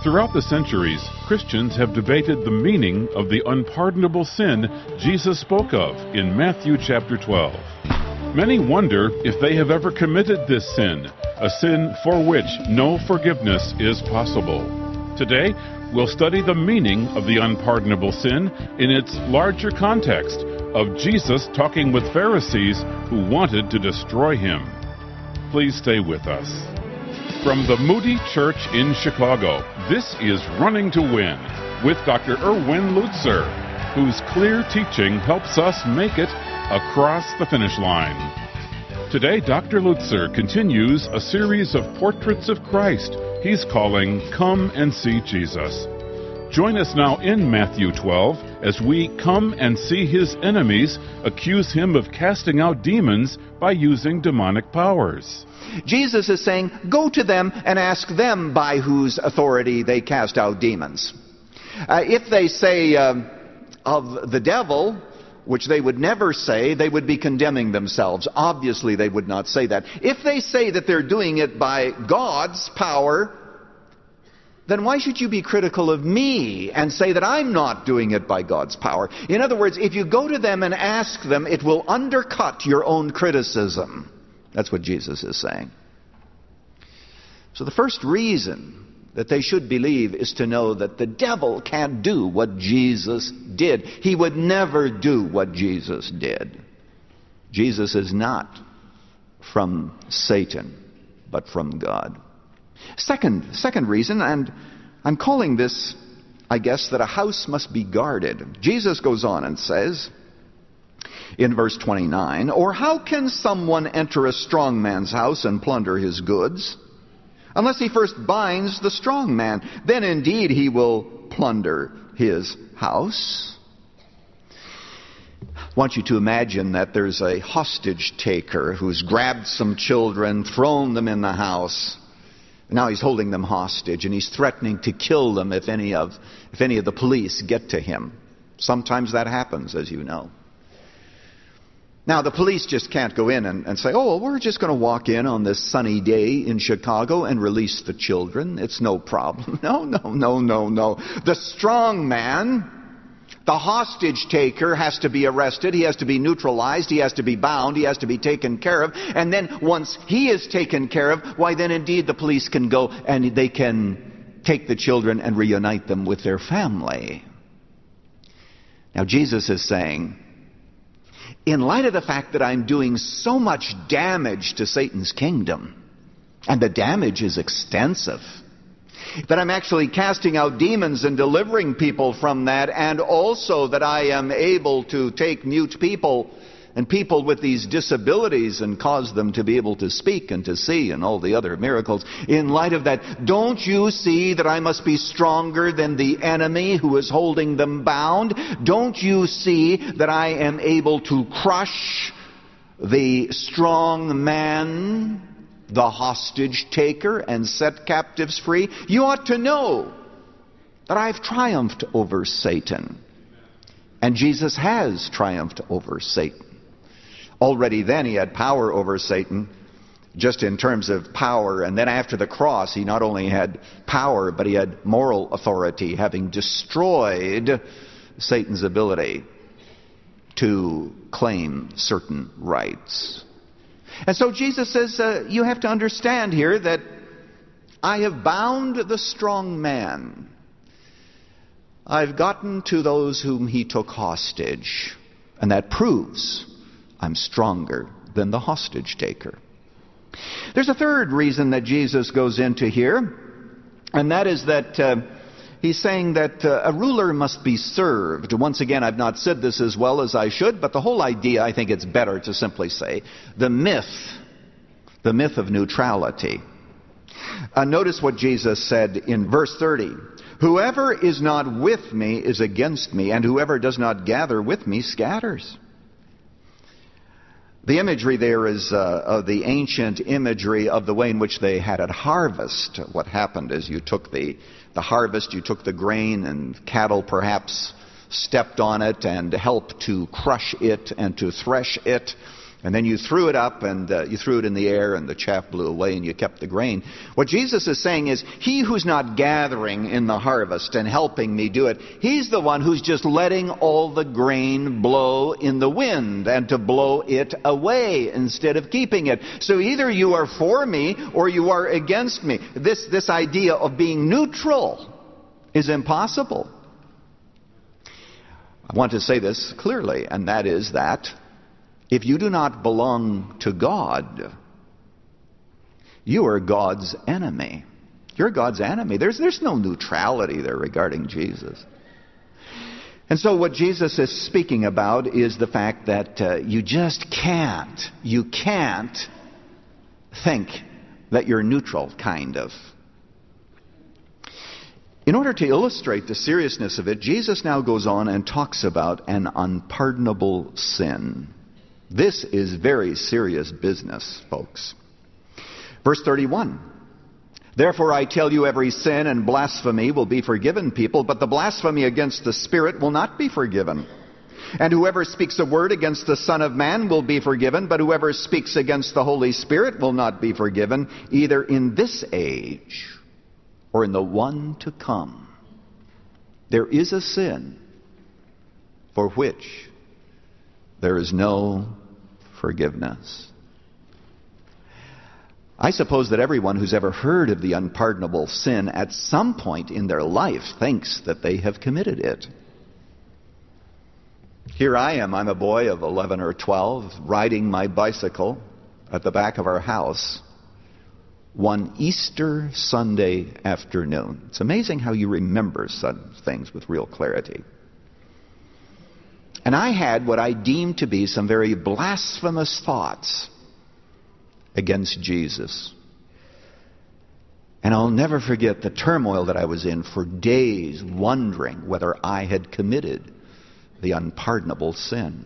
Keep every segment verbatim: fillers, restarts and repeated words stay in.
Throughout the centuries, Christians have debated the meaning of the unpardonable sin Jesus spoke of in Matthew chapter twelve. Many wonder if they have ever committed this sin, a sin for which no forgiveness is possible. Today, we'll study the meaning of the unpardonable sin in its larger context of Jesus talking with Pharisees who wanted to destroy him. Please stay with us. From the Moody Church in Chicago, this is Running to Win with Doctor Erwin Lutzer, whose clear teaching helps us make it across the finish line. Today, Doctor Lutzer continues a series of portraits of Christ he's calling Come and See Jesus. Join us now in Matthew twelve as we come and see his enemies accuse him of casting out demons by using demonic powers. Jesus is saying, go to them and ask them by whose authority they cast out demons. Uh, if they say uh, of the devil, which they would never say, they would be condemning themselves. Obviously, they would not say that. If they say that they're doing it by God's power, then why should you be critical of me and say that I'm not doing it by God's power? In other words, if you go to them and ask them, it will undercut your own criticism. That's what Jesus is saying. So the first reason that they should believe is to know that the devil can't do what Jesus did. He would never do what Jesus did. Jesus is not from Satan, but from God. Second, second reason, and I'm calling this, I guess, that a house must be guarded. Jesus goes on and says, in verse twenty-nine, or how can someone enter a strong man's house and plunder his goods, unless he first binds the strong man? Then indeed he will plunder his house. I want you to imagine that there's a hostage taker who's grabbed some children, thrown them in the house. Now he's holding them hostage, and he's threatening to kill them if any of if any of the police get to him. Sometimes that happens, as you know. Now, the police just can't go in and, and say, oh, well, we're just going to walk in on this sunny day in Chicago and release the children. It's no problem. No, no, no, no, no. The strong man, the hostage taker, has to be arrested. He has to be neutralized. He has to be bound. He has to be taken care of. And then once he is taken care of, why then indeed the police can go and they can take the children and reunite them with their family. Now, Jesus is saying, in light of the fact that I'm doing so much damage to Satan's kingdom, and the damage is extensive, that I'm actually casting out demons and delivering people from that, and also that I am able to take mute people and people with these disabilities and cause them to be able to speak and to see and all the other miracles. In light of that, don't you see that I must be stronger than the enemy who is holding them bound? Don't you see that I am able to crush the strong man, the hostage taker, and set captives free? You ought to know that I've triumphed over Satan. And Jesus has triumphed over Satan. Already then he had power over Satan, just in terms of power. And then after the cross, he not only had power, but he had moral authority, having destroyed Satan's ability to claim certain rights. And so Jesus says, uh, you have to understand here that I have bound the strong man. I've gotten to those whom he took hostage. And that proves I'm stronger than the hostage taker. There's a third reason that Jesus goes into here, and that is that uh, he's saying that uh, a ruler must be served. Once again, I've not said this as well as I should, but the whole idea, I think it's better to simply say, the myth, the myth of neutrality. Uh, notice what Jesus said in verse thirty. Whoever is not with me is against me, and whoever does not gather with me scatters. The imagery there is uh, of the ancient imagery of the way in which they had at harvest. What happened is you took the, the harvest, you took the grain, and cattle perhaps stepped on it and helped to crush it and to thresh it. And then you threw it up and uh, you threw it in the air and the chaff blew away and you kept the grain. What Jesus is saying is, he who's not gathering in the harvest and helping me do it, he's the one who's just letting all the grain blow in the wind and to blow it away instead of keeping it. So either you are for me or you are against me. This, this idea of being neutral is impossible. I want to say this clearly, and that is that if you do not belong to God, you are God's enemy. You're God's enemy. There's, there's no neutrality there regarding Jesus. And so what Jesus is speaking about is the fact that uh, you just can't, you can't think that you're neutral, kind of. In order to illustrate the seriousness of it, Jesus now goes on and talks about an unpardonable sin. This is very serious business, folks. Verse thirty-one. Therefore I tell you, every sin and blasphemy will be forgiven people, but the blasphemy against the Spirit will not be forgiven. And whoever speaks a word against the Son of Man will be forgiven, but whoever speaks against the Holy Spirit will not be forgiven, either in this age or in the one to come. There is a sin for which there is no forgiveness. I suppose that everyone who's ever heard of the unpardonable sin at some point in their life thinks that they have committed it. Here I am, I'm a boy of eleven or twelve, riding my bicycle at the back of our house one Easter Sunday afternoon. It's amazing how you remember some things with real clarity. And I had what I deemed to be some very blasphemous thoughts against Jesus. And I'll never forget the turmoil that I was in for days, wondering whether I had committed the unpardonable sin.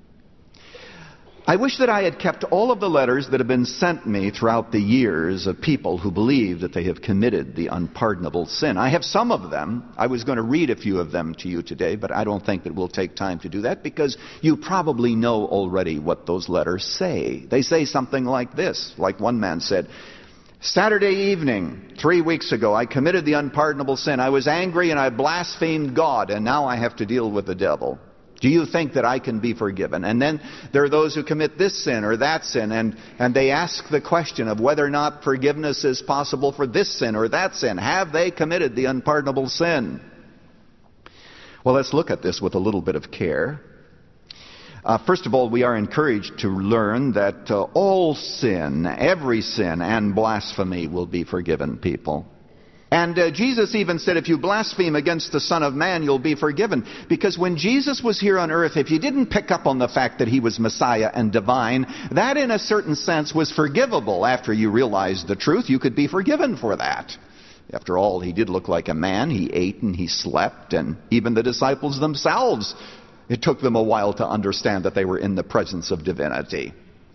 I wish that I had kept all of the letters that have been sent me throughout the years of people who believe that they have committed the unpardonable sin. I have some of them. I was going to read a few of them to you today, but I don't think that we'll take time to do that because you probably know already what those letters say. They say something like this, like one man said, Saturday evening, three weeks ago, I committed the unpardonable sin. I was angry and I blasphemed God, and now I have to deal with the devil. Do you think that I can be forgiven? And then there are those who commit this sin or that sin, and, and they ask the question of whether or not forgiveness is possible for this sin or that sin. Have they committed the unpardonable sin? Well, let's look at this with a little bit of care. Uh, first of all, we are encouraged to learn that uh, all sin, every sin and blasphemy will be forgiven people. And uh, Jesus even said, if you blaspheme against the Son of Man, you'll be forgiven. Because when Jesus was here on earth, if you didn't pick up on the fact that he was Messiah and divine, that in a certain sense was forgivable. After you realized the truth, you could be forgiven for that. After all, he did look like a man. He ate and he slept. And even the disciples themselves, it took them a while to understand that they were in the presence of divinity.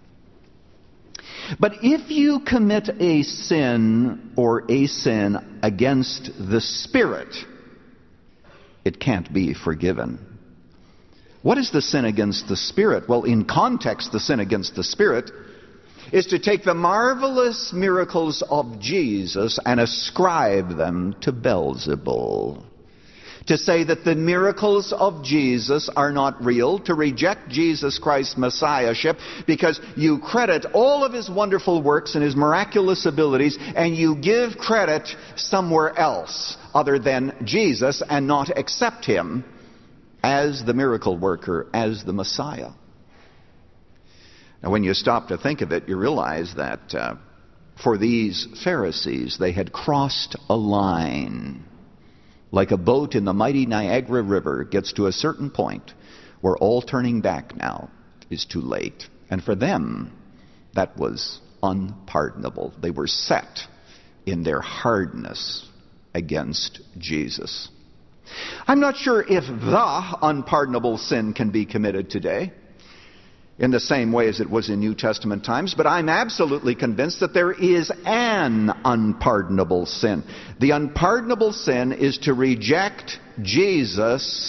But if you commit a sin or a sin against the Spirit, it can't be forgiven. What is the sin against the Spirit? Well, in context, the sin against the Spirit is to take the marvelous miracles of Jesus and ascribe them to Beelzebul. To say that the miracles of Jesus are not real, to reject Jesus Christ's messiahship, because you credit all of his wonderful works and his miraculous abilities, and you give credit somewhere else other than Jesus, and not accept him as the miracle worker, as the Messiah. Now, when you stop to think of it, you realize that uh, for these Pharisees, they had crossed a line. Like a boat in the mighty Niagara River gets to a certain point where all turning back now is too late. And for them, that was unpardonable. They were set in their hardness against Jesus. I'm not sure if the unpardonable sin can be committed today in the same way as it was in New Testament times, but I'm absolutely convinced that there is an unpardonable sin. The unpardonable sin is to reject Jesus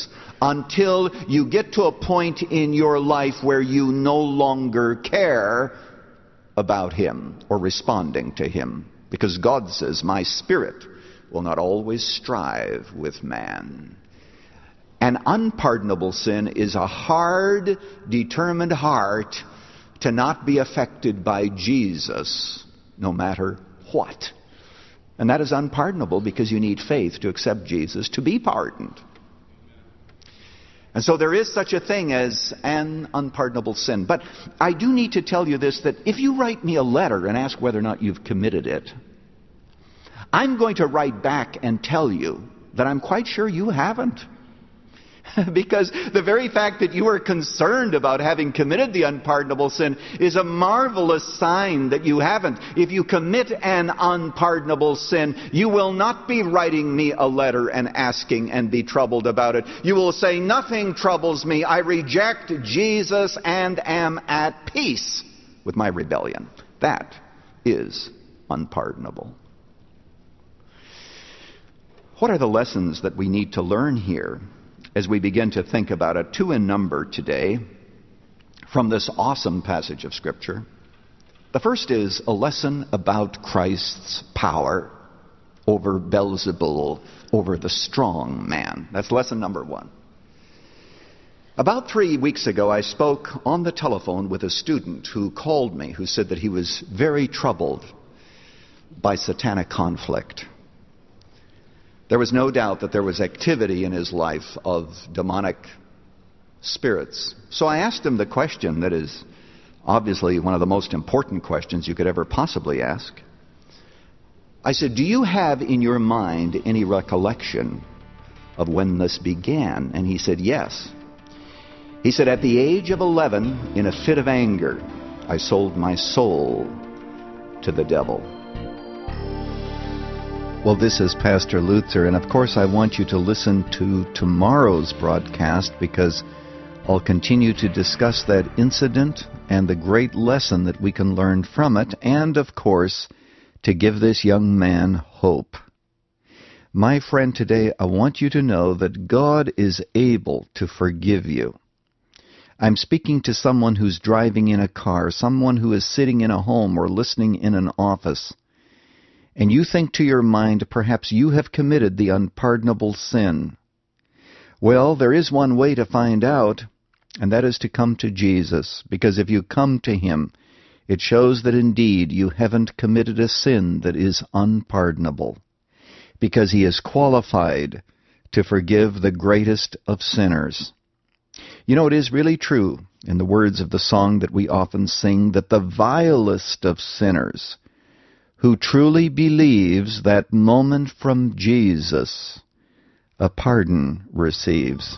until you get to a point in your life where you no longer care about Him or responding to Him. Because God says, my spirit will not always strive with man. An unpardonable sin is a hard, determined heart to not be affected by Jesus, no matter what. And that is unpardonable because you need faith to accept Jesus to be pardoned. And so there is such a thing as an unpardonable sin. But I do need to tell you this, that if you write me a letter and ask whether or not you've committed it, I'm going to write back and tell you that I'm quite sure you haven't. Because the very fact that you are concerned about having committed the unpardonable sin is a marvelous sign that you haven't. If you commit an unpardonable sin, you will not be writing me a letter and asking and be troubled about it. You will say, nothing troubles me. I reject Jesus and am at peace with my rebellion. That is unpardonable. What are the lessons that we need to learn here as we begin to think about it? Two in number today from this awesome passage of Scripture. The first is a lesson about Christ's power over Beelzebul, over the strong man. That's lesson number one. About three weeks ago, I spoke on the telephone with a student who called me, who said that he was very troubled by satanic conflict. There was no doubt that there was activity in his life of demonic spirits. So I asked him the question that is obviously one of the most important questions you could ever possibly ask. I said, do you have in your mind any recollection of when this began? And he said, yes. He said, at the age of eleven, in a fit of anger, I sold my soul to the devil. Well, this is Pastor Luther, and of course I want you to listen to tomorrow's broadcast because I'll continue to discuss that incident and the great lesson that we can learn from it, and of course, to give this young man hope. My friend, today I want you to know that God is able to forgive you. I'm speaking to someone who's driving in a car, someone who is sitting in a home or listening in an office. And you think to your mind, perhaps you have committed the unpardonable sin. Well, there is one way to find out, and that is to come to Jesus. Because if you come to Him, it shows that indeed you haven't committed a sin that is unpardonable. Because He is qualified to forgive the greatest of sinners. You know, it is really true, in the words of the song that we often sing, that the vilest of sinners who truly believes that moment from Jesus, a pardon receives.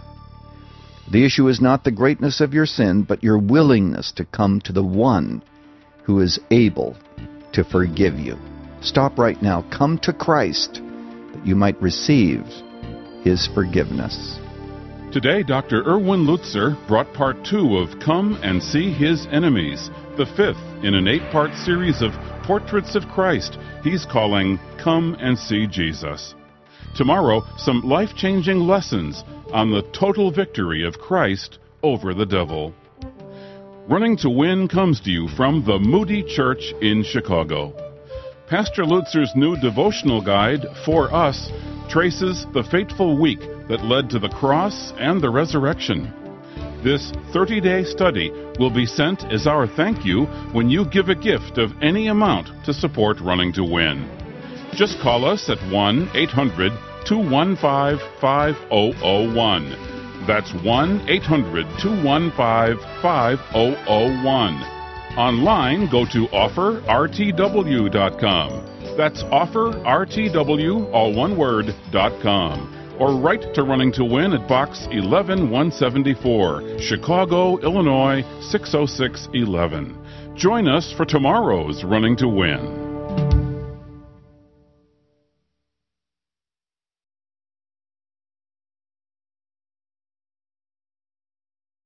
The issue is not the greatness of your sin, but your willingness to come to the one who is able to forgive you. Stop right now. Come to Christ that you might receive His forgiveness. Today, Doctor Erwin Lutzer brought part two of Come and See His Enemies, the fifth in an eight-part series of Portraits of Christ he's calling Come and See Jesus. Tomorrow, some life-changing lessons on the total victory of Christ over the devil. Running to Win comes to you from the Moody Church in Chicago. Pastor Lutzer's new devotional guide, For Us, traces the fateful week that led to the cross and the resurrection. This thirty-day study will be sent as our thank you when you give a gift of any amount to support Running to Win. Just call us at one eight hundred two one five five zero zero one. That's one eight hundred two one five five zero zero one. Online, go to offer r t w dot com. That's offer r t w, all one word, dot com. Or write to Running to Win at Box eleven one seventy-four, Chicago, Illinois six oh six one one. Join us for tomorrow's Running to Win.